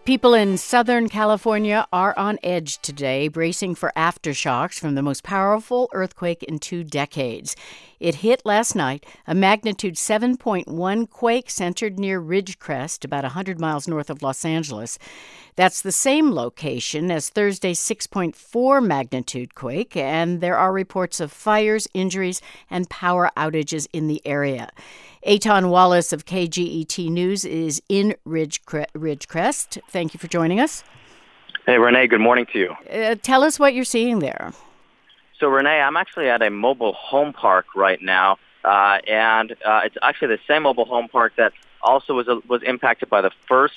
People in Southern California are on edge today, bracing for aftershocks from the most powerful earthquake in 2 decades. It hit last night, a magnitude 7.1 quake centered near Ridgecrest, about 100 miles north of Los Angeles. That's the same location as Thursday's 6.4 magnitude quake, and there are reports of fires, injuries, and power outages in the area. Eitan Wallace of KGET News is in Ridgecrest. Thank you for joining us. Hey, Renee, good morning to you. Tell us what you're seeing there. So, Renee, I'm actually at a mobile home park right now, and it's actually the same mobile home park that also was impacted by the first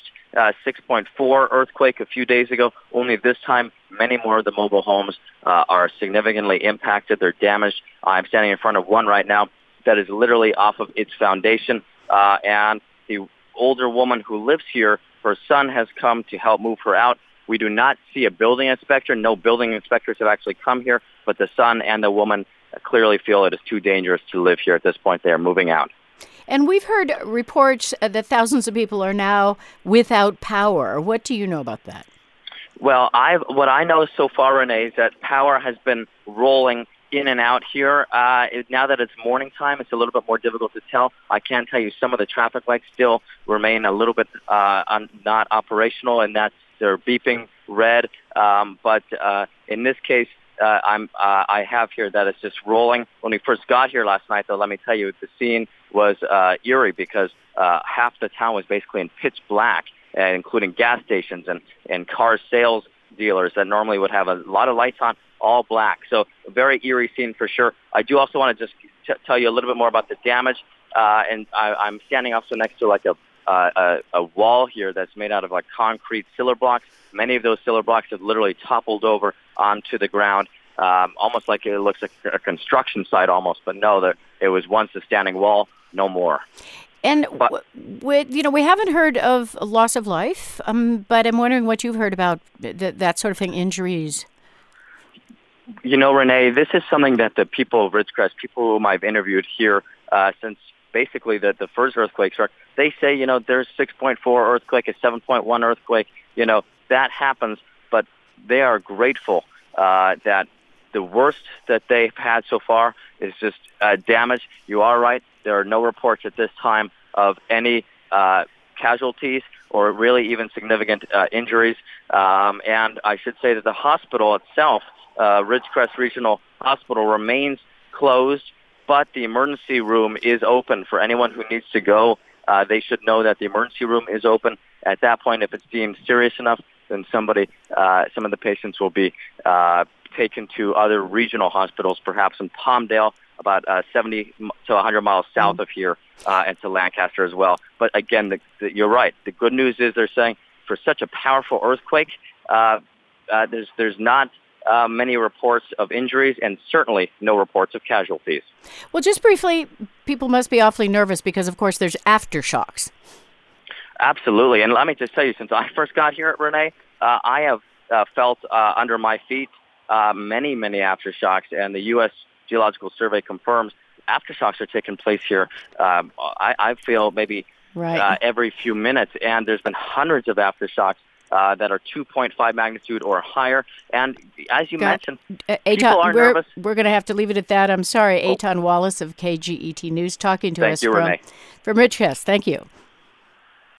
6.4 earthquake a few days ago. Only this time, many more of the mobile homes are significantly impacted. They're damaged. I'm standing in front of one right now that is literally off of its foundation, and the older woman who lives here, her son has come to help move her out. We do not see a building inspector. No building inspectors have actually come here, but the son and the woman clearly feel it is too dangerous to live here at this point. They are moving out. And we've heard reports that thousands of people are now without power. What do you know about that? Well, what I know so far, Renee, is that power has been rolling in and out here. Now that it's morning time, it's a little bit more difficult to tell. I can tell you some of the traffic lights still remain a little bit not operational, and that they're beeping red. But in this case, I have here that it's just rolling. When we first got here last night, though, let me tell you, the scene was eerie because half the town was basically in pitch black, including gas stations and car sales dealers that normally would have a lot of lights on, all black. So a very eerie scene for sure. I do also want to just tell you a little bit more about the damage. And I'm standing also next to like a wall here that's made out of like concrete cinder blocks. Many of those cinder blocks have literally toppled over onto the ground, almost like it looks like a construction site almost. But no, it was once a standing wall, no more. And we haven't heard of a loss of life, but I'm wondering what you've heard about that sort of thing, injuries. You know, Renee, this is something that the people of Ridgecrest, people whom I've interviewed here since basically the first earthquake struck, they say, there's 6.4 earthquake, a 7.1 earthquake, that happens, but they are grateful that the worst that they've had so far is just damage. You are right. There are no reports at this time of any casualties or really even significant injuries. And I should say that the hospital itself, Ridgecrest Regional Hospital, remains closed, but the emergency room is open for anyone who needs to go. They should know that the emergency room is open. At that point, if it's deemed serious enough, then some of the patients will be taken to other regional hospitals, perhaps in Palmdale, about 70 to 100 miles south of here, and to Lancaster as well. But again, you're right. The good news is they're saying for such a powerful earthquake, there's not many reports of injuries and certainly no reports of casualties. Well, just briefly, people must be awfully nervous because, of course, there's aftershocks. Absolutely. And let me just tell you, since I first got here, Renee, I have felt under my feet many aftershocks, and the U.S. Geological Survey confirms aftershocks are taking place here. I feel maybe every few minutes, and there's been hundreds of aftershocks that are 2.5 magnitude or higher. And as you mentioned, people are nervous. We're going to have to leave it at that. I'm sorry. Eitan Wallace of KGET News talking to us from Ridgecrest. Thank you.